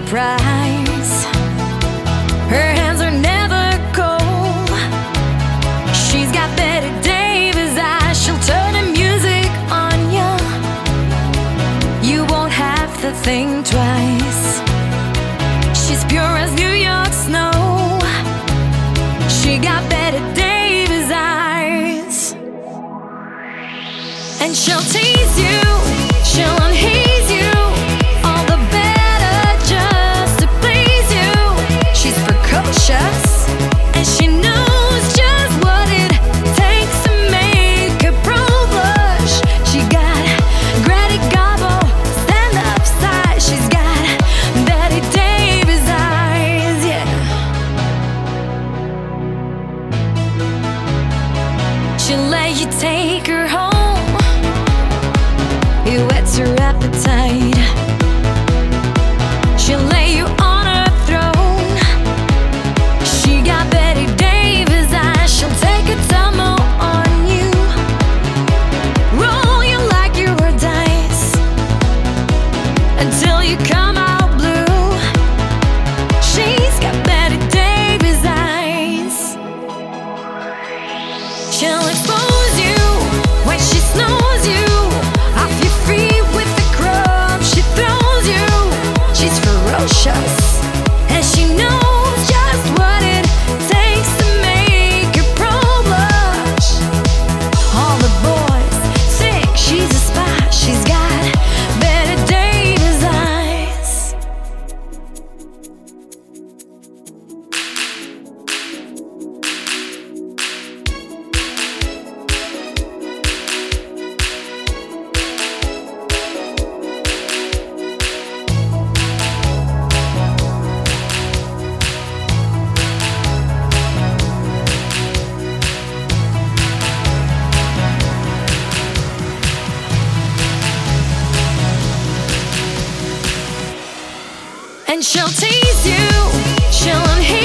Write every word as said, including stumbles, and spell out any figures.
surprise. Her hands are never cold. She's got Betty Davis eyes. She'll turn the music on you. You won't have to think twice. She's pure as New York snow. She got Betty Davis eyes. And she'll tease you, she'll unhaze you, all the better just to please you. She's precocious, and she knows just what it takes to make a pro blush. She got Greta Garbo, stand up side. She's got Betty Davis eyes, yeah. She'll let you take her home. It whets her appetite. She'll lay you on her throne. She got Betty Davis eyes. She'll take a tumble on you, roll you like you were dice until you come out blue. She's got Betty Davis eyes. She'll expose you when she snows you off your feet with the crumbs she throws you. She's ferocious, and she knows just what it takes to make her pro blush. All the boys think she's a spy. She's got Betty Davis eyes. And she'll tease you, she'll unhinged